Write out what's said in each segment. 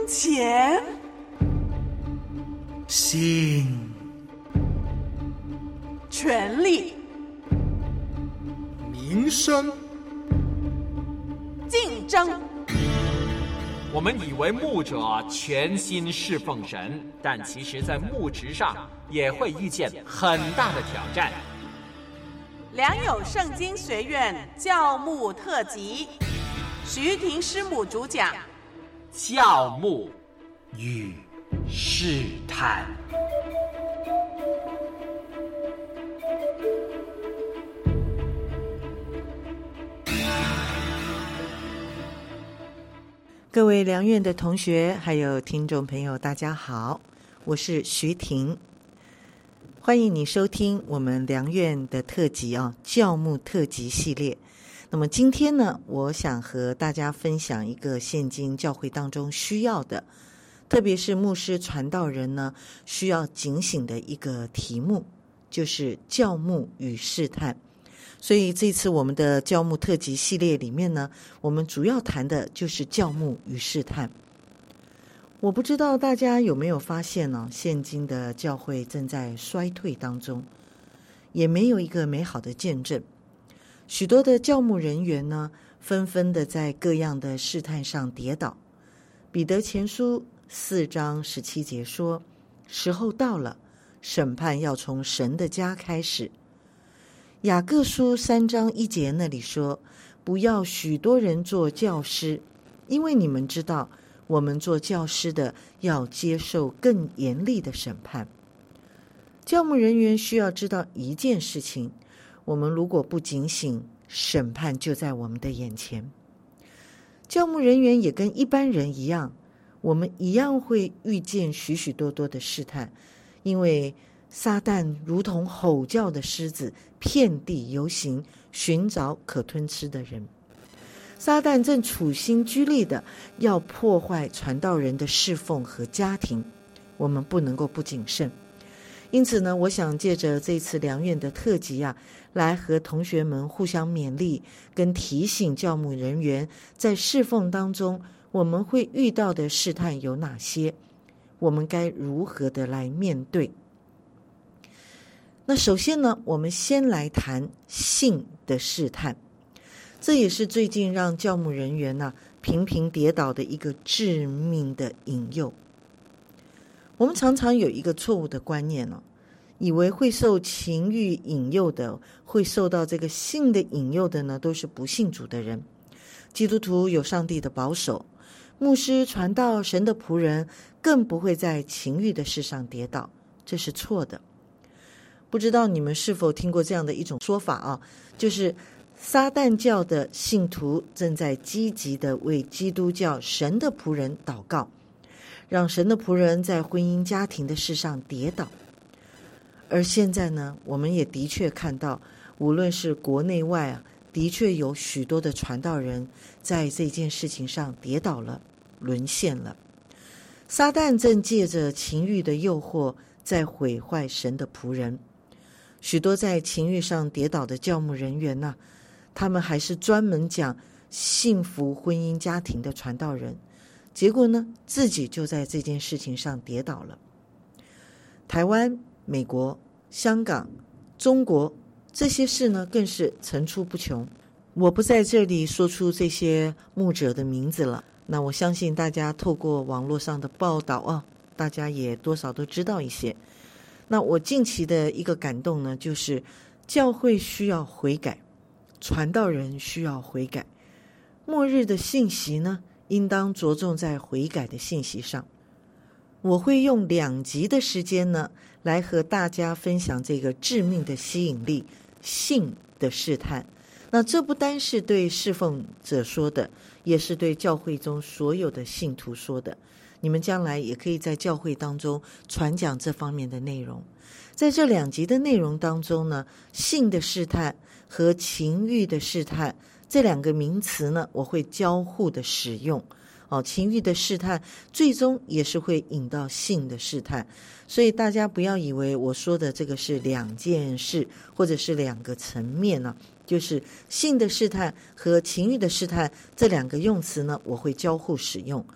钱、 性、 权力、 民生、 竞争。 我们以为牧者全心侍奉神，但其实在牧职上也会遇见很大的挑战。 良友圣经学院教牧特辑，徐婷师母主讲， 教牧与试探。 各位良院的同学还有听众朋友大家好，我是徐婷，欢迎你收听我们良院的特辑教牧特辑系列。那么今天呢，我想和大家分享一个现今教会当中需要的，特别是牧师传道人呢需要警醒的一个题目，就是教牧与试探。所以这次我们的教牧特辑系列里面呢，我们主要谈的就是教牧与试探。我不知道大家有没有发现呢，现今的教会正在衰退当中，也没有一个美好的见证。许多的教牧人员呢，纷纷的在各样的试探上跌倒。彼得前书4章17节说，时候到了，审判要从神的家开始。雅各书3章1节那里说，不要许多人做教师，因为你们知道，我们做教师的要接受更严厉的审判。教牧人员需要知道一件事情，我们如果不警醒，审判就在我们的眼前。教牧人员也跟一般人一样，我们一样会遇见许许多多的试探，因为撒旦如同吼叫的狮子，遍地游行，寻找可吞吃的人。撒旦正处心积虑的要破坏传道人的侍奉和家庭，我们不能够不谨慎。因此呢，我想借着这次良院的特辑来和同学们互相勉励，跟提醒教牧人员在侍奉当中我们会遇到的试探有哪些，我们该如何的来面对。那首先呢，我们先来谈性的试探，这也是最近让教牧人员频频跌倒的一个致命的引诱。我们常常有一个错误的观念以为会受情欲引诱的，会受到这个性的引诱的呢，都是不信主的人。基督徒有上帝的保守，牧师传道神的仆人更不会在情欲的事上跌倒，这是错的。不知道你们是否听过这样的一种说法就是撒旦教的信徒正在积极的为基督教神的仆人祷告，让神的仆人在婚姻家庭的事上跌倒。而现在呢，我们也的确看到，无论是国内外的确有许多的传道人在这件事情上跌倒了，沦陷了。撒旦正借着情欲的诱惑在毁坏神的仆人。许多在情欲上跌倒的教牧人员他们还是专门讲幸福婚姻家庭的传道人，结果呢，自己就在这件事情上跌倒了。台湾、美国、香港、中国这些事呢，更是层出不穷。我不在这里说出这些牧者的名字了，那我相信大家透过网络上的报道大家也多少都知道一些。那我近期的一个感动呢，就是教会需要悔改，传道人需要悔改。末日的信息呢，应当着重在悔改的信息上。我会用2集的时间呢，来和大家分享这个致命的吸引力，性的试探。那这不单是对侍奉者说的，也是对教会中所有的信徒说的。你们将来也可以在教会当中传讲这方面的内容。在这2集的内容当中呢，性的试探和情欲的试探这2个名词呢，我会交互的使用。情欲的试探最终也是会引到性的试探，所以大家不要以为我说的这个是2件事，或者是2个层面就是性的试探和情欲的试探这2个用词呢，我会交互使用。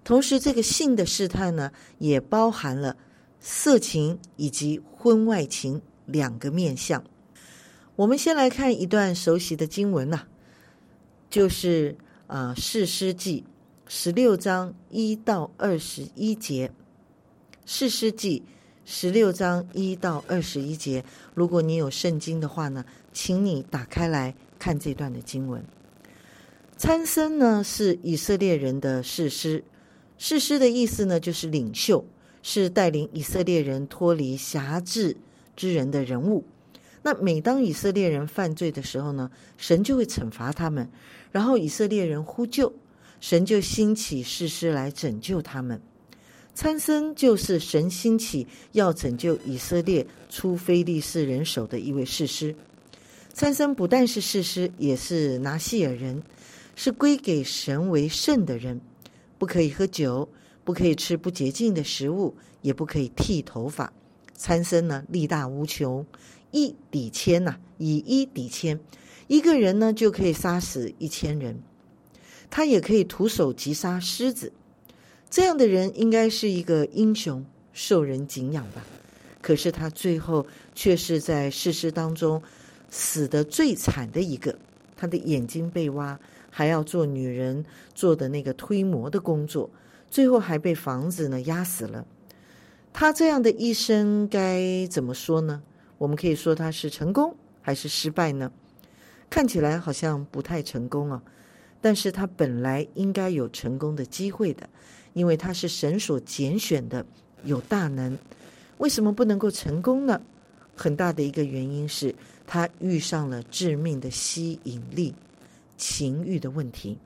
同时这个性的试探呢，也包含了色情以及婚外情两个面向。我们先来看一段熟悉的经文就是士师记16章1到21节。士师记16章1到21节，如果你有圣经的话呢，请你打开来看这段的经文。参孙呢是以色列人的士师，士师的意思呢就是领袖，是带领以色列人脱离辖制之人的人物。那每当以色列人犯罪的时候呢，神就会惩罚他们，然后以色列人呼救，神就兴起士师来拯救他们。参孙就是神兴起要拯救以色列出非利士人手的一位士师。参孙不但是士师，也是拿细尔人，是归给神为圣的人，不可以喝酒，不可以吃不洁净的食物，也不可以剃头发。参孙呢力大无穷，一抵千以一抵千，一个人呢就可以杀死1000人。他也可以徒手击杀狮子，这样的人应该是一个英雄，受人敬仰吧。可是他最后却是在士师当中死得最惨的一个，他的眼睛被挖，还要做女人做的那个推磨的工作，最后还被房子呢压死了。他这样的一生该怎么说呢？我们可以说他是成功还是失败呢？看起来好像不太成功但是他本来应该有成功的机会的，因为他是神所拣选的，有大能。为什么不能够成功呢？很大的一个原因是他遇上了致命的吸引力，情欲的问题。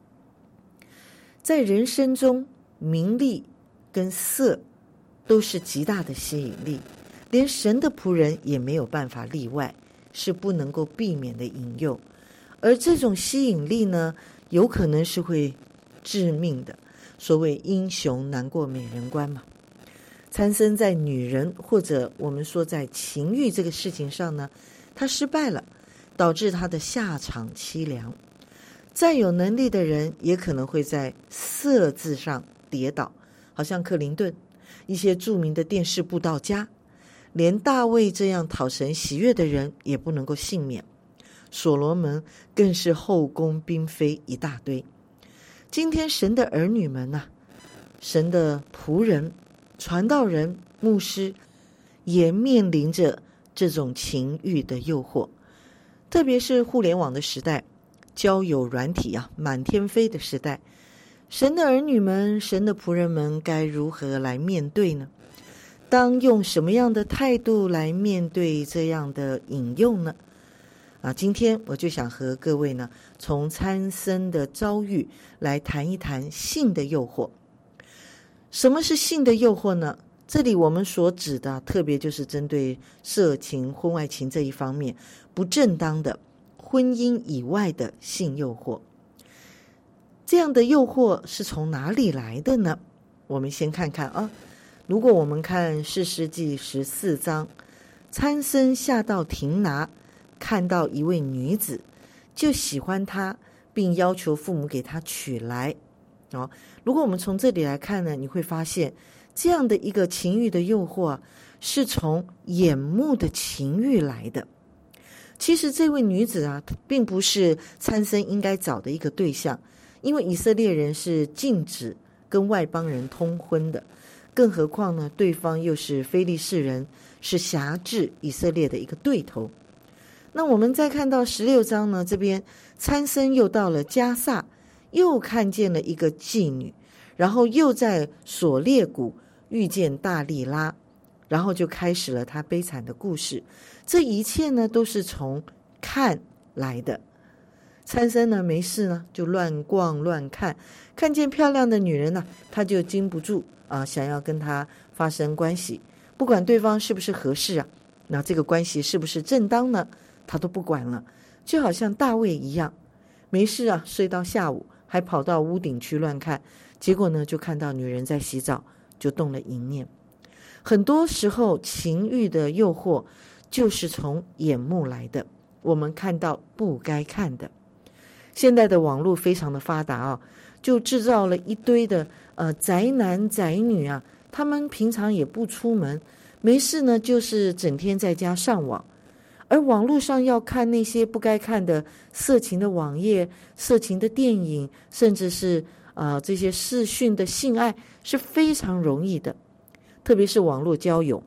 在人生中，名利跟色都是极大的吸引力，连神的仆人也没有办法例外，是不能够避免的引诱。而这种吸引力呢，有可能是会致命的。所谓英雄难过美人关嘛。参孙在女人或者我们说在情欲这个事情上呢，他失败了，导致他的下场凄凉。再有能力的人也可能会在色字上跌倒，好像克林顿，一些著名的电视布道家，连大卫这样讨神喜悦的人也不能够幸免。所罗门更是后宫嫔妃一大堆。今天神的儿女们神的仆人、传道人、牧师也面临着这种情欲的诱惑，特别是互联网的时代，交友软体满天飞的时代，神的儿女们、神的仆人们该如何来面对呢？当用什么样的态度来面对这样的引诱呢？今天我就想和各位呢，从参孙的遭遇来谈一谈性的诱惑。什么是性的诱惑呢？这里我们所指的特别就是针对色情、婚外情这一方面不正当的婚姻以外的性诱惑。这样的诱惑是从哪里来的呢？我们先看看如果我们看士师记14章，参孙下到亭拿，看到一位女子，就喜欢她，并要求父母给她娶来。如果我们从这里来看呢，你会发现这样的一个情欲的诱惑是从眼目的情欲来的。其实这位女子并不是参孙应该找的一个对象，因为以色列人是禁止跟外邦人通婚的，更何况呢，对方又是非利士人，是辖制以色列的一个对头。那我们再看到16章呢，这边参孙又到了迦萨，又看见了一个妓女，然后又在索列谷遇见大利拉，然后就开始了他悲惨的故事。这一切呢都是从看来的。参孙呢没事呢就乱逛乱看，看见漂亮的女人呢，他就禁不住想要跟她发生关系，不管对方是不是合适那这个关系是不是正当呢，他都不管了。就好像大卫一样，没事睡到下午，还跑到屋顶去乱看，结果呢就看到女人在洗澡，就动了淫念。很多时候情欲的诱惑就是从眼目来的，我们看到不该看的。现在的网络非常的发达就制造了一堆的宅男宅女啊，他们平常也不出门，没事呢就是整天在家上网，而网络上要看那些不该看的色情的网页、色情的电影，甚至是这些视讯的性爱是非常容易的。特别是网络交友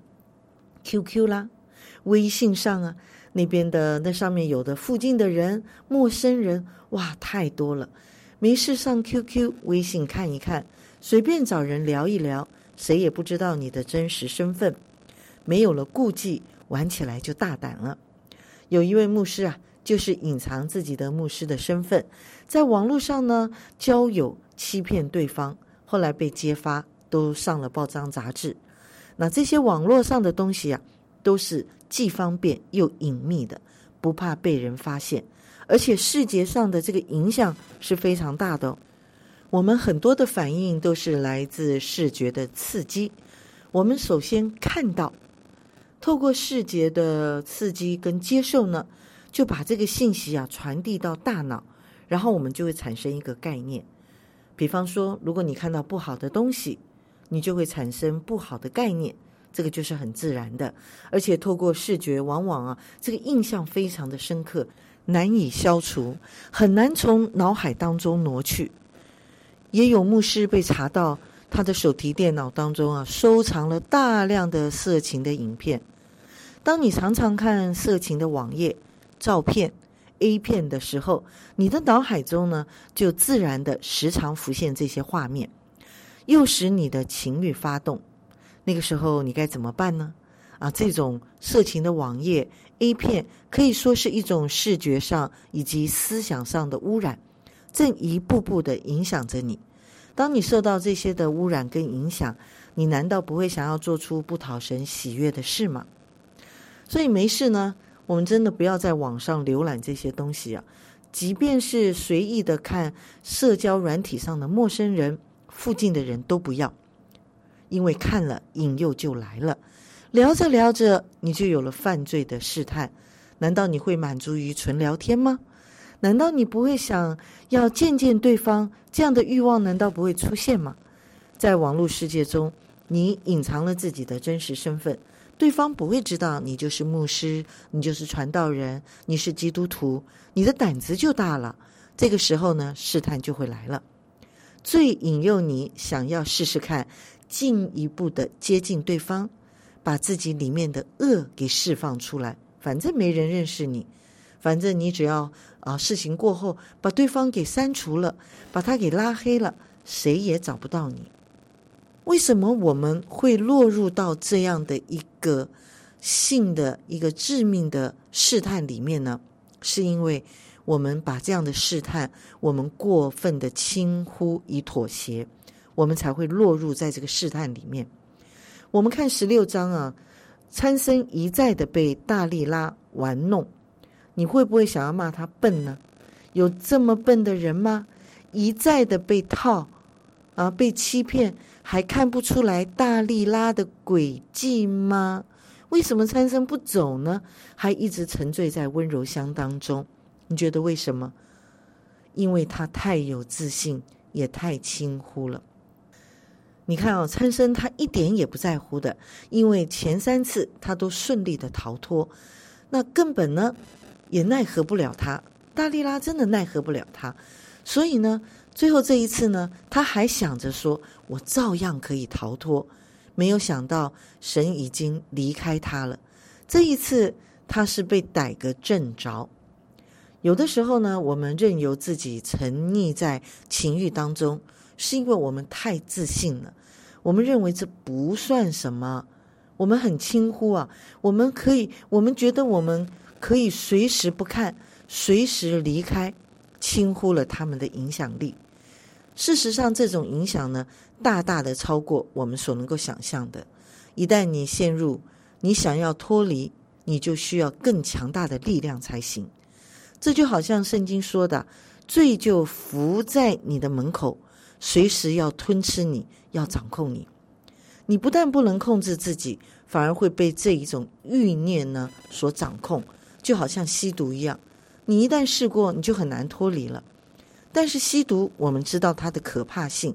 QQ 啦、微信上啊，那边的那上面有的附近的人、陌生人，哇，太多了。没事上 QQ 微信看一看，随便找人聊一聊，谁也不知道你的真实身份，没有了顾忌，玩起来就大胆了。有一位牧师啊，就是隐藏自己的牧师的身份，在网络上呢交友欺骗对方，后来被揭发，都上了报章杂志。那这些网络上的东西啊，都是既方便又隐秘的，不怕被人发现，而且视觉上的这个影响是非常大的哦。我们很多的反应都是来自视觉的刺激，我们首先看到，透过视觉的刺激跟接受呢，就把这个信息啊传递到大脑，然后我们就会产生一个概念。比方说，如果你看到不好的东西，你就会产生不好的概念，这个就是很自然的。而且透过视觉，往往啊这个印象非常的深刻，难以消除，很难从脑海当中挪去。也有牧师被查到他的手提电脑当中啊收藏了大量的色情的影片。当你常常看色情的网页、照片、A 片的时候，你的脑海中呢就自然的时常浮现这些画面，诱使你的情欲发动。那个时候你该怎么办呢？这种色情的网页、A 片可以说是一种视觉上以及思想上的污染，正一步步的影响着你。当你受到这些的污染跟影响，你难道不会想要做出不讨神喜悦的事吗？所以没事呢，我们真的不要在网上浏览这些东西啊，即便是随意的看社交软体上的陌生人、附近的人都不要，因为看了引诱就来了，聊着聊着你就有了犯罪的试探。难道你会满足于纯聊天吗？难道你不会想要见见对方？这样的欲望难道不会出现吗？在网络世界中，你隐藏了自己的真实身份，对方不会知道你就是牧师，你就是传道人，你是基督徒，你的胆子就大了。这个时候呢，试探就会来了，最引诱你想要试试看，进一步的接近对方，把自己里面的恶给释放出来。反正没人认识你，反正你只要事情过后把对方给删除了，把他给拉黑了，谁也找不到你。为什么我们会落入到这样的一个性的一个致命的试探里面呢？是因为我们把这样的试探，我们过分的轻忽以妥协，我们才会落入在这个试探里面。我们看16章啊，参僧一再的被大利拉玩弄，你会不会想要骂他笨呢？有这么笨的人吗？一再的被套被欺骗，还看不出来大利拉的诡计吗？为什么参僧不走呢？还一直沉醉在温柔乡当中？你觉得为什么？因为他太有自信，也太轻忽了。你看参僧他一点也不在乎的，因为前3次他都顺利的逃脱，那根本呢也奈何不了他，大利拉真的奈何不了他。所以呢，最后这一次呢，他还想着说我照样可以逃脱，没有想到神已经离开他了。这一次他是被逮个正着。有的时候呢，我们任由自己沉溺在情欲当中，是因为我们太自信了，我们认为这不算什么，我们很轻忽我们觉得我们可以随时不看，随时离开，轻忽了他们的影响力。事实上，这种影响呢，大大的超过我们所能够想象的。一旦你陷入，你想要脱离，你就需要更强大的力量才行。这就好像圣经说的，罪就伏在你的门口，随时要吞吃你，要掌控你。你不但不能控制自己，反而会被这一种欲念呢所掌控，就好像吸毒一样，你一旦试过，你就很难脱离了。但是吸毒我们知道它的可怕性，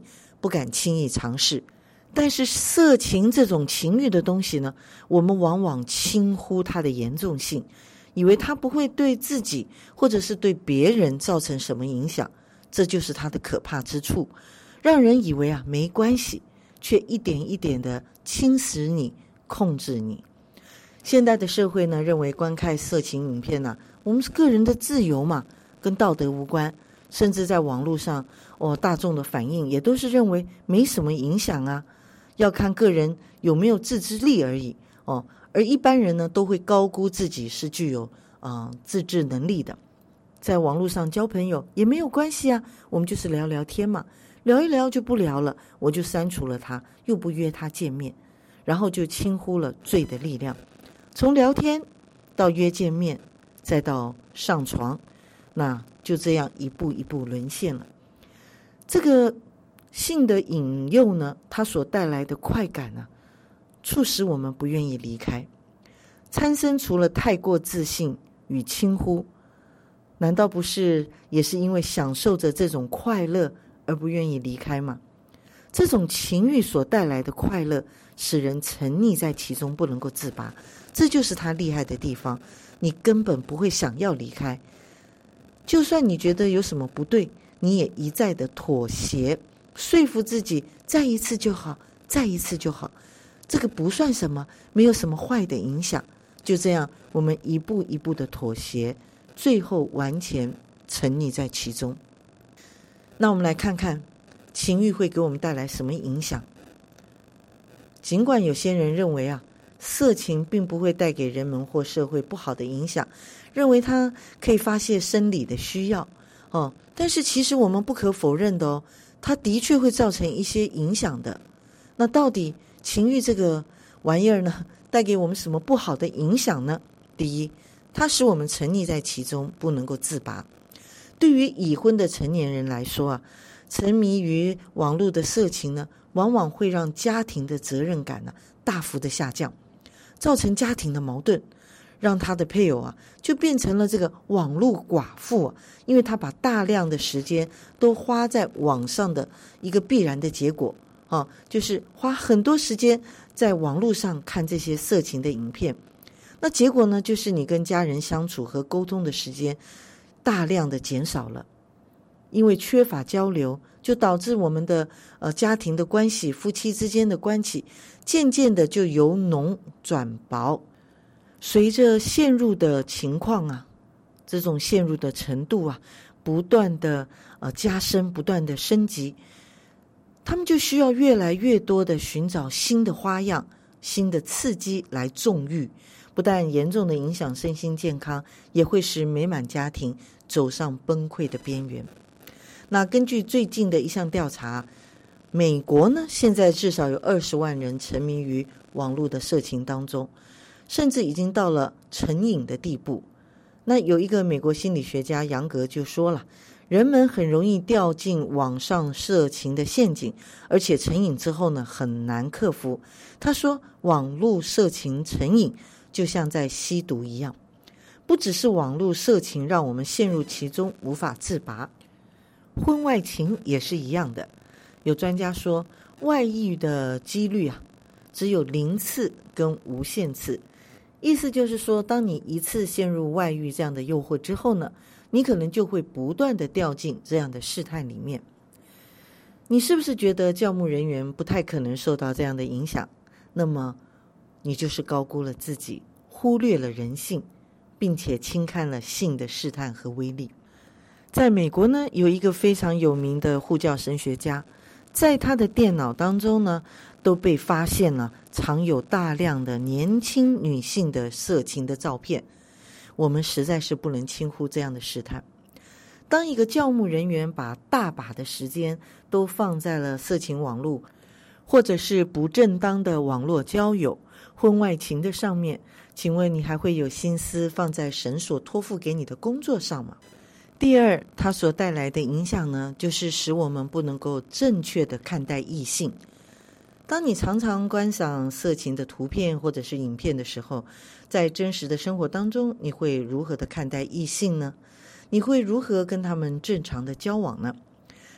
不敢轻易尝试。但是色情这种情欲的东西呢，我们往往轻忽它的严重性，以为它不会对自己或者是对别人造成什么影响，这就是它的可怕之处，让人以为没关系，却一点一点的侵蚀你，控制你。现代的社会呢，认为观看色情影片我们是个人的自由嘛，跟道德无关，甚至在网络上大众的反应也都是认为没什么影响要看个人有没有自制力而已而一般人呢，都会高估自己是具有自制能力的。在网络上交朋友也没有关系我们就是聊聊天嘛，聊一聊就不聊了，我就删除了他，又不约他见面，然后就轻忽了罪的力量。从聊天到约见面，再到上床，那就这样一步一步沦陷了。这个性的引诱呢，它所带来的快感促使我们不愿意离开。参生除了太过自信与轻忽，难道不是也是因为享受着这种快乐而不愿意离开吗？这种情欲所带来的快乐，使人沉溺在其中不能够自拔，这就是它厉害的地方。你根本不会想要离开，就算你觉得有什么不对，你也一再的妥协，说服自己再一次就好，再一次就好，这个不算什么，没有什么坏的影响。就这样，我们一步一步的妥协，最后完全沉溺在其中。那我们来看看情欲会给我们带来什么影响。尽管有些人认为色情并不会带给人们或社会不好的影响，认为它可以发泄生理的需要但是其实我们不可否认的它的确会造成一些影响的。那到底情欲这个玩意儿呢，带给我们什么不好的影响呢？第一，它使我们沉溺在其中，不能够自拔。对于已婚的成年人来说沉迷于网络的色情呢，往往会让家庭的责任感大幅的下降，造成家庭的矛盾，让他的配偶就变成了这个网络寡妇因为他把大量的时间都花在网上的一个必然的结果就是花很多时间在网络上看这些色情的影片。那结果呢，就是你跟家人相处和沟通的时间大量的减少了，因为缺乏交流，就导致我们的家庭的关系，夫妻之间的关系渐渐的就由浓转薄。随着陷入的情况这种陷入的程度不断的加深，不断的升级，他们就需要越来越多的寻找新的花样、新的刺激来纵欲，不但严重的影响身心健康，也会使美满家庭走上崩溃的边缘。那根据最近的一项调查，美国呢，现在至少有20万人沉迷于网络的色情当中，甚至已经到了成瘾的地步。那有一个美国心理学家杨格就说了，人们很容易掉进网上色情的陷阱，而且成瘾之后呢，很难克服。他说，网络色情成瘾就像在吸毒一样，不只是网络色情让我们陷入其中无法自拔，婚外情也是一样的。有专家说，外遇的几率只有0次跟无限次，意思就是说，当你一次陷入外遇这样的诱惑之后呢，你可能就会不断的掉进这样的试探里面。你是不是觉得教牧人员不太可能受到这样的影响？那么你就是高估了自己，忽略了人性，并且轻看了性的试探和威力。在美国呢，有一个非常有名的护教神学家，在他的电脑当中呢，都被发现了藏有大量的年轻女性的色情的照片。我们实在是不能轻忽这样的试探。当一个教牧人员把大把的时间都放在了色情网络，或者是不正当的网络交友、婚外情的上面，请问你还会有心思放在神所托付给你的工作上吗？第二，它所带来的影响呢，就是使我们不能够正确的看待异性。当你常常观赏色情的图片或者是影片的时候，在真实的生活当中，你会如何的看待异性呢？你会如何跟他们正常的交往呢？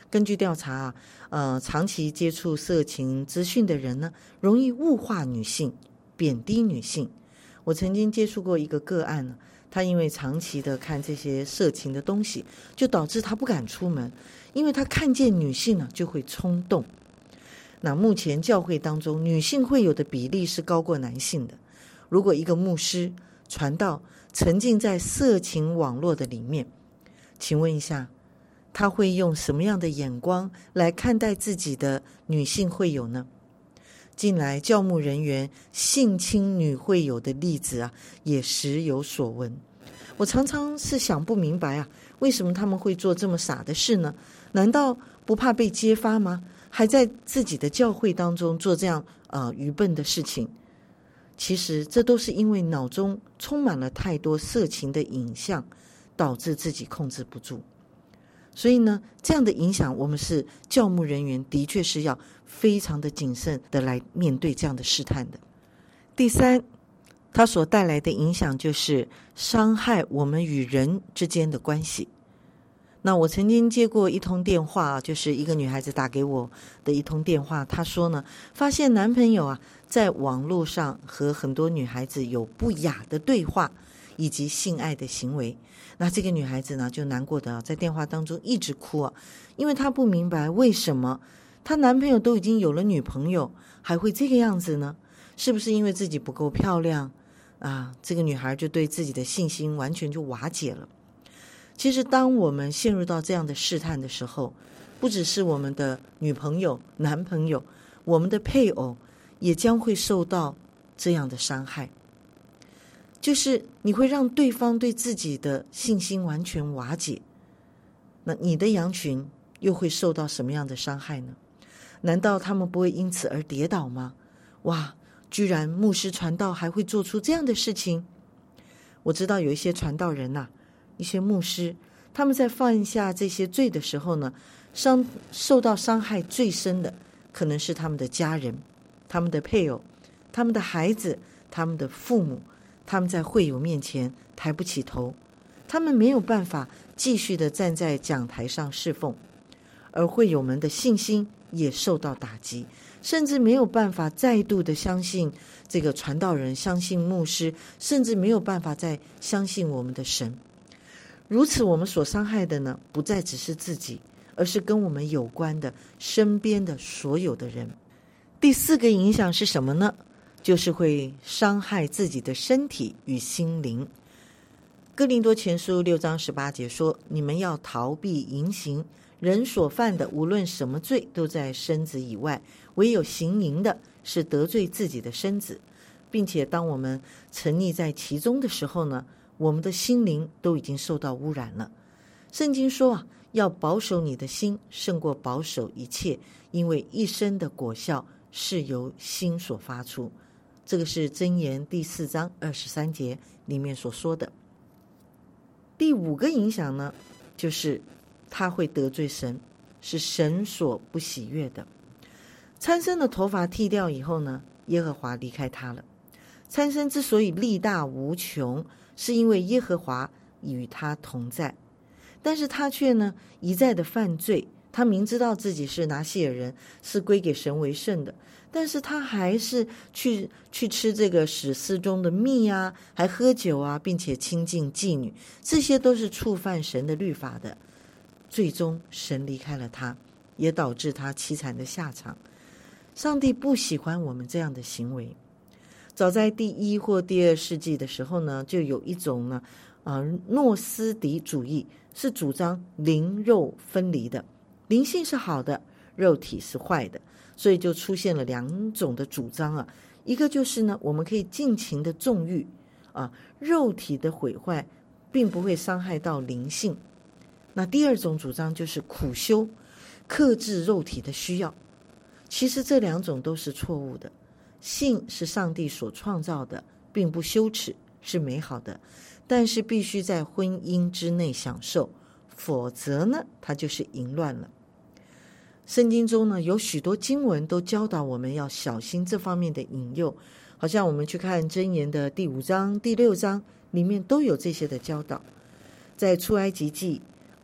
根据调查长期接触色情资讯的人呢，容易物化女性，贬低女性。我曾经接触过一个个案呢，他因为长期的看这些色情的东西，就导致他不敢出门，因为他看见女性呢就会冲动。那目前教会当中女性会友的比例是高过男性的。如果一个牧师传道沉浸在色情网络的里面，请问一下，他会用什么样的眼光来看待自己的女性会友呢？近来教牧人员性侵女会友的例子也时有所闻。我常常是想不明白为什么他们会做这么傻的事呢？难道不怕被揭发吗？还在自己的教会当中做这样愚笨的事情？其实这都是因为脑中充满了太多色情的影像，导致自己控制不住。所以呢，这样的影响，我们是教牧人员的确是要非常的谨慎的来面对这样的试探的。第三，它所带来的影响就是伤害我们与人之间的关系。那我曾经接过一通电话，就是一个女孩子打给我的一通电话，她说呢，发现男朋友在网络上和很多女孩子有不雅的对话以及性爱的行为。那这个女孩子呢，就难过的在电话当中一直哭因为她不明白为什么她男朋友都已经有了女朋友还会这个样子呢？是不是因为自己不够漂亮这个女孩就对自己的信心完全就瓦解了。其实当我们陷入到这样的试探的时候，不只是我们的女朋友、男朋友，我们的配偶也将会受到这样的伤害。就是你会让对方对自己的信心完全瓦解，那你的羊群又会受到什么样的伤害呢？难道他们不会因此而跌倒吗？哇，居然牧师传道还会做出这样的事情。我知道有一些传道人一些牧师，他们在犯下这些罪的时候呢，受到伤害最深的可能是他们的家人、他们的配偶、他们的孩子、他们的父母。他们在会友面前抬不起头，他们没有办法继续的站在讲台上侍奉，而会友们的信心也受到打击，甚至没有办法再度的相信这个传道人，相信牧师，甚至没有办法再相信我们的神。如此我们所伤害的呢，不再只是自己，而是跟我们有关的身边的所有的人。第四个影响是什么呢？就是会伤害自己的身体与心灵。哥林多前书6章18节说，你们要逃避淫行，人所犯的无论什么罪都在身子以外，唯有行淫的是得罪自己的身子，并且当我们沉溺在其中的时候呢，我们的心灵都已经受到污染了。圣经说要保守你的心胜过保守一切，因为一生的果效是由心所发出。这个是箴言第4章23节里面所说的。第5个影响呢，就是他会得罪神，是神所不喜悦的。参孙的头发剃掉以后呢，耶和华离开他了。参孙之所以力大无穷，是因为耶和华与他同在，但是他却呢一再的犯罪。他明知道自己是拿细尔人，是归给神为圣的，但是他还是去吃这个死尸中的蜜还喝酒并且亲近妓女，这些都是触犯神的律法的。最终神离开了他，也导致他凄惨的下场。上帝不喜欢我们这样的行为。早在第1或第2世纪的时候呢，就有一种呢诺斯底主义，是主张灵肉分离的，灵性是好的，肉体是坏的，所以就出现了2种的主张一个就是呢，我们可以尽情的纵欲肉体的毁坏并不会伤害到灵性。那第2种主张就是苦修，克制肉体的需要。其实这2种都是错误的。性是上帝所创造的，并不羞耻，是美好的，但是必须在婚姻之内享受，否则呢，它就是淫乱了。圣经中呢，有许多经文都教导我们要小心这方面的引诱，好像我们去看箴言的第5章、第6章里面都有这些的教导。在出埃及记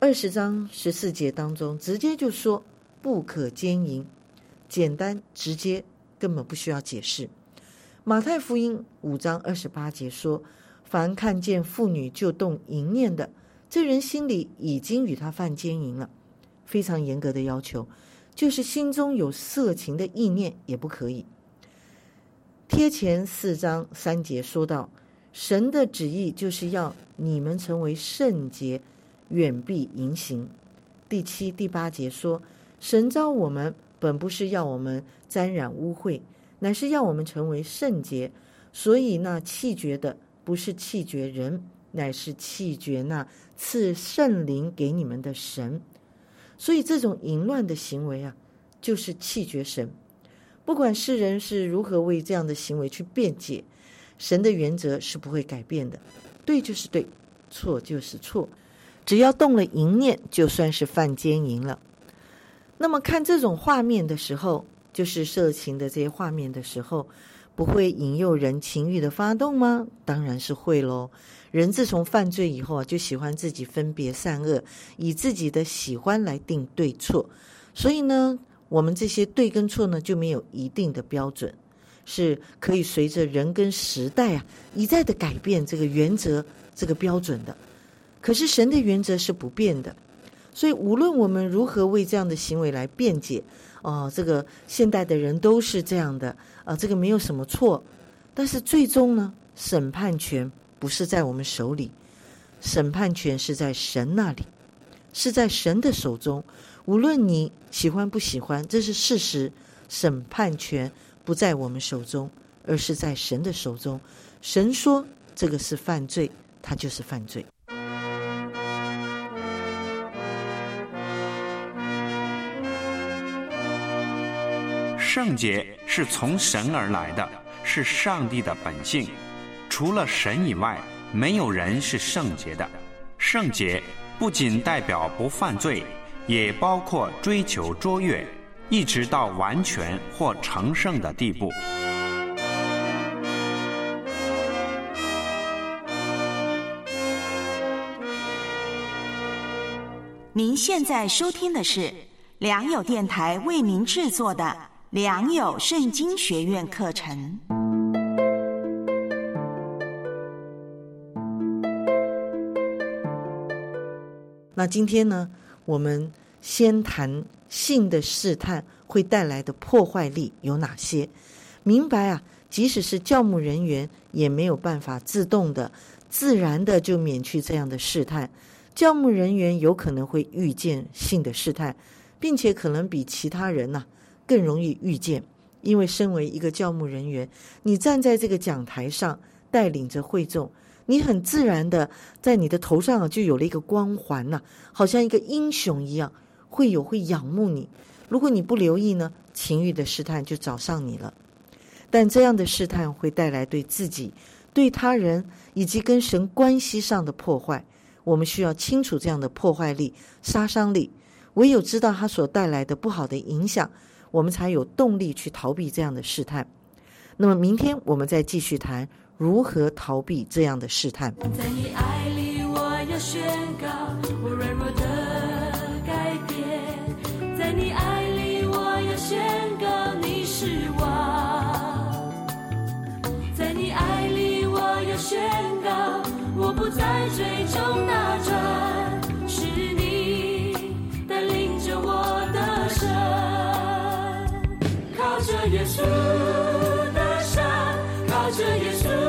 20章14节当中直接就说不可奸淫，简单直接，根本不需要解释。马太福音5章28节说，凡看见妇女就动淫念的，这人心里已经与他犯奸淫了。非常严格的要求，就是心中有色情的意念也不可以。帖前4章3节说到，神的旨意就是要你们成为圣洁，远避淫行。第7、第8节说，神召我们本不是要我们沾染污秽，乃是要我们成为圣洁，所以那弃绝的不是弃绝人，乃是弃绝那赐圣灵给你们的神。所以这种淫乱的行为啊，就是弃绝神。不管世人是如何为这样的行为去辩解，神的原则是不会改变的，对就是对，错就是错，只要动了淫念，就算是犯奸淫了。那么看这种画面的时候，就是色情的这些画面的时候，不会引诱人情欲的发动吗？当然是会咯。人自从犯罪以后就喜欢自己分别善恶，以自己的喜欢来定对错。所以呢，我们这些对跟错呢，就没有一定的标准，是可以随着人跟时代一再的改变这个原则、这个标准的。可是神的原则是不变的，所以无论我们如何为这样的行为来辩解，这个现代的人都是这样的，这个没有什么错。但是最终呢，审判权不是在我们手里，审判权是在神那里，是在神的手中。无论你喜欢不喜欢，这是事实，审判权不在我们手中，而是在神的手中。神说这个是犯罪，它就是犯罪。 圣洁是从神而来的，是上帝的本性。除了神以外，没有人是圣洁的。圣洁不仅代表不犯罪，也包括追求卓越，一直到完全或成圣的地步。 您现在收听的是良友电台为您制作的良友圣经学院课程。 那今天呢，我们先谈性的试探会带来的破坏力有哪些。明白即使是教牧人员也没有办法自动的、自然的就免去这样的试探。教牧人员有可能会遇见性的试探，并且可能比其他人更容易遇见。因为身为一个教牧人员，你站在这个讲台上带领着会众，你很自然的在你的头上就有了一个光环好像一个英雄一样，会仰慕你。如果你不留意呢，情欲的试探就找上你了。但这样的试探会带来对自己、对他人以及跟神关系上的破坏。我们需要清楚这样的破坏力、杀伤力，唯有知道它所带来的不好的影响，我们才有动力去逃避这样的试探。那么明天我们再继续谈如何逃避这样的试探。 在你爱里我要宣告我软弱的改变，在你爱里我要宣告你是王，在你爱里我要宣告我不再追踪打转，是你带领着我的神，靠着耶稣的山，靠着耶稣